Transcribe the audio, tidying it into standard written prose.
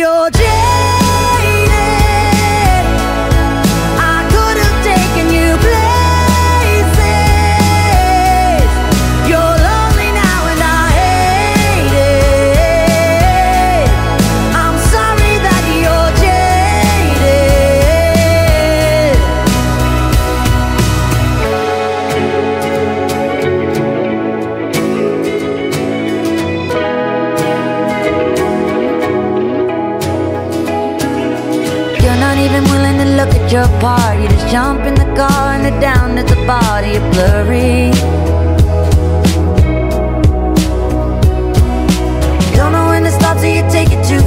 you're jaded. I could have taken you places. You're lonely now and I hate it. I'm sorry that you're jaded. You're not even willing to look at your part. You just jump in the car and head down to the bar. You're blurry. Don't know when to stop, so you take it too